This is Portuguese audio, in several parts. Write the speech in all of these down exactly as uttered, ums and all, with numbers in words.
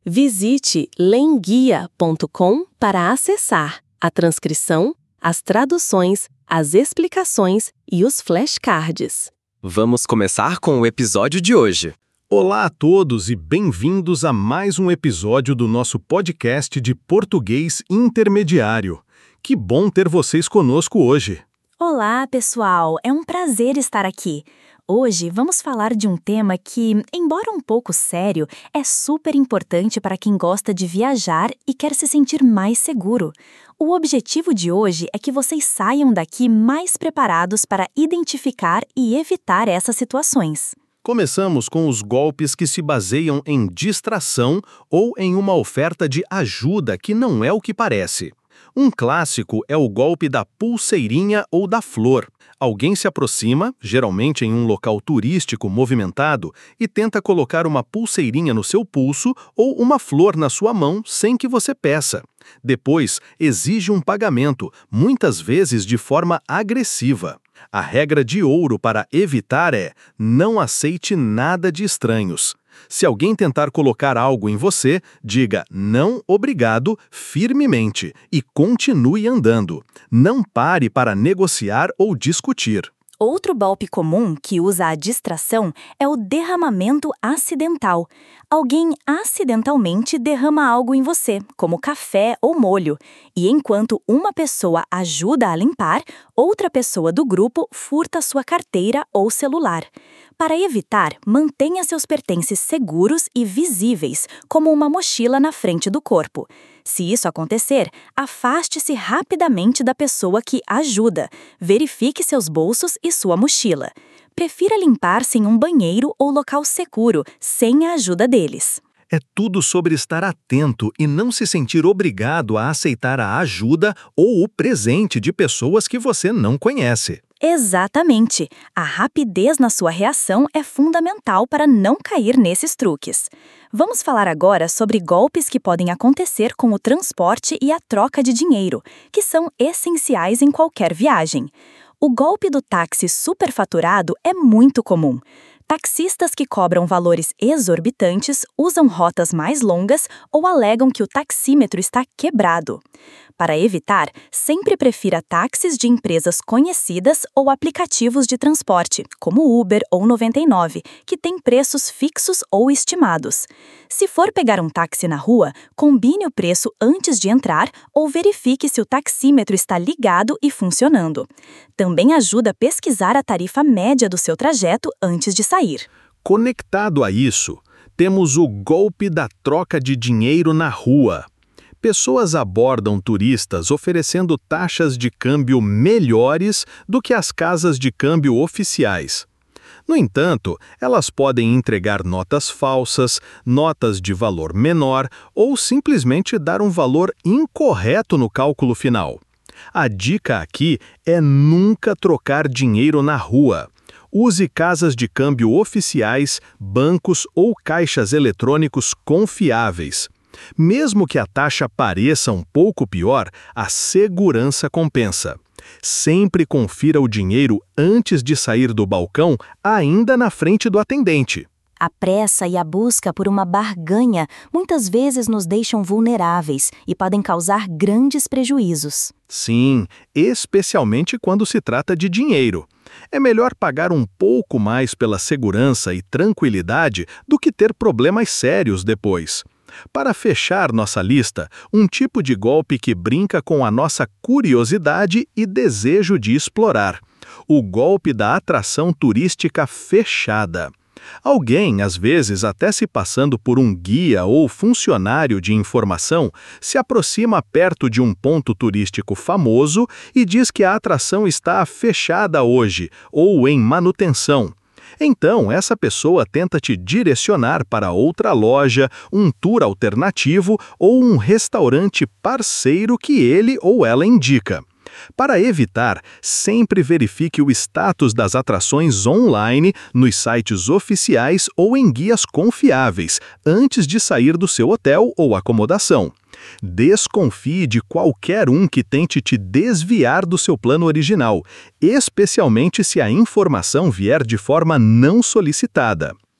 Visite lenguia ponto com para acessar a transcrição, as traduções, as explicações e os flashcards. Vamos começar com o episódio de hoje. Olá a todos e bem-vindos a mais um episódio do nosso podcast de português intermediário. Que bom ter vocês conosco hoje. Olá, pessoal! É um prazer estar aqui. Hoje vamos falar de um tema que, embora um pouco sério, é super importante para quem gosta de viajar e quer se sentir mais seguro. O objetivo de hoje é que vocês saiam daqui mais preparados para identificar e evitar essas situações. Começamos com os golpes que se baseiam em distração ou em uma oferta de ajuda que não é o que parece. Um clássico é o golpe da pulseirinha ou da flor. Alguém se aproxima, geralmente em um local turístico movimentado, e tenta colocar uma pulseirinha no seu pulso ou uma flor na sua mão sem que você peça. Depois, exige um pagamento, muitas vezes de forma agressiva. A regra de ouro para evitar é: não aceite nada de estranhos. Se alguém tentar colocar algo em você, diga não obrigado firmemente e continue andando. Não pare para negociar ou discutir. Outro golpe comum que usa a distração é o derramamento acidental. Alguém acidentalmente derrama algo em você, como café ou molho, e enquanto uma pessoa ajuda a limpar, outra pessoa do grupo furta sua carteira ou celular. Para evitar, mantenha seus pertences seguros e visíveis, como uma mochila na frente do corpo. Se isso acontecer, afaste-se rapidamente da pessoa que ajuda. Verifique seus bolsos e sua mochila. Prefira limpar-se em um banheiro ou local seguro, sem a ajuda deles. É tudo sobre estar atento e não se sentir obrigado a aceitar a ajuda ou o presente de pessoas que você não conhece. Exatamente! A rapidez na sua reação é fundamental para não cair nesses truques. Vamos falar agora sobre golpes que podem acontecer com o transporte e a troca de dinheiro, que são essenciais em qualquer viagem. O golpe do táxi superfaturado é muito comum. Taxistas que cobram valores exorbitantes usam rotas mais longas ou alegam que o taxímetro está quebrado. Para evitar, sempre prefira táxis de empresas conhecidas ou aplicativos de transporte, como Uber ou noventa e nove, que têm preços fixos ou estimados. Se for pegar um táxi na rua, combine o preço antes de entrar ou verifique se o taxímetro está ligado e funcionando. Também ajuda a pesquisar a tarifa média do seu trajeto antes de sair. Conectado a isso, temos o golpe da troca de dinheiro na rua. Pessoas abordam turistas oferecendo taxas de câmbio melhores do que as casas de câmbio oficiais. No entanto, elas podem entregar notas falsas, notas de valor menor ou simplesmente dar um valor incorreto no cálculo final. A dica aqui é nunca trocar dinheiro na rua. Use casas de câmbio oficiais, bancos ou caixas eletrônicos confiáveis. Mesmo que a taxa pareça um pouco pior, a segurança compensa. Sempre confira o dinheiro antes de sair do balcão, ainda na frente do atendente. A pressa e a busca por uma barganha muitas vezes nos deixam vulneráveis e podem causar grandes prejuízos. Sim, especialmente quando se trata de dinheiro. É melhor pagar um pouco mais pela segurança e tranquilidade do que ter problemas sérios depois. Para fechar nossa lista, um tipo de golpe que brinca com a nossa curiosidade e desejo de explorar. O golpe da atração turística fechada. Alguém, às vezes até se passando por um guia ou funcionário de informação, se aproxima perto de um ponto turístico famoso e diz que a atração está fechada hoje ou em manutenção. Então, essa pessoa tenta te direcionar para outra loja, um tour alternativo ou um restaurante parceiro que ele ou ela indica. Para evitar, sempre verifique o status das atrações online nos sites oficiais ou em guias confiáveis, antes de sair do seu hotel ou acomodação. Desconfie de qualquer um que tente te desviar do seu plano original, especialmente se a informação vier de forma não solicitada.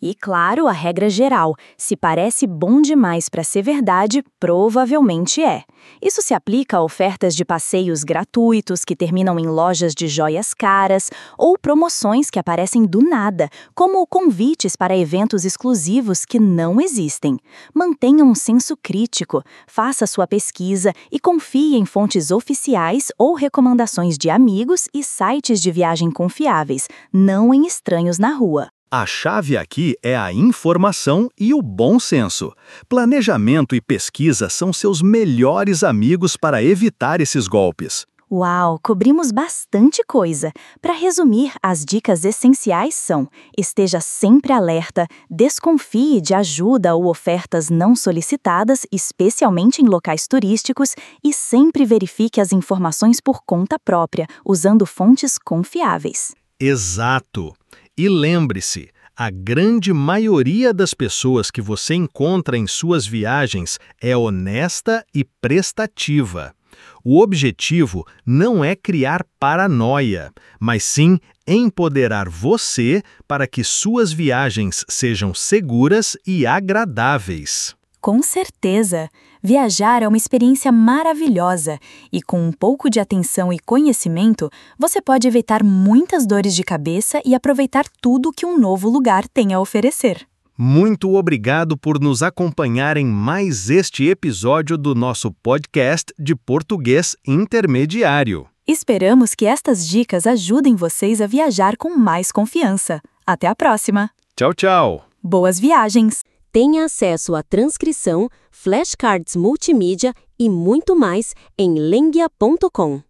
E claro, a regra geral, se parece bom demais para ser verdade, provavelmente é. Isso se aplica a ofertas de passeios gratuitos que terminam em lojas de joias caras ou promoções que aparecem do nada, como convites para eventos exclusivos que não existem. Mantenha um senso crítico, faça sua pesquisa e confie em fontes oficiais ou recomendações de amigos e sites de viagem confiáveis, não em estranhos na rua. A chave aqui é a informação e o bom senso. Planejamento e pesquisa são seus melhores amigos para evitar esses golpes. Uau, cobrimos bastante coisa. Para resumir, as dicas essenciais são: esteja sempre alerta, desconfie de ajuda ou ofertas não solicitadas, especialmente em locais turísticos, e sempre verifique as informações por conta própria, usando fontes confiáveis. Exato! E lembre-se, a grande maioria das pessoas que você encontra em suas viagens é honesta e prestativa. O objetivo não é criar paranoia, mas sim empoderar você para que suas viagens sejam seguras e agradáveis. Com certeza! Viajar é uma experiência maravilhosa e, com um pouco de atenção e conhecimento, você pode evitar muitas dores de cabeça e aproveitar tudo que um novo lugar tem a oferecer. Muito obrigado por nos acompanhar em mais este episódio do nosso podcast de português intermediário. Esperamos que estas dicas ajudem vocês a viajar com mais confiança. Até a próxima! Tchau, tchau! Boas viagens! Tenha acesso à transcrição, flashcards multimídia e muito mais em lenguia ponto com.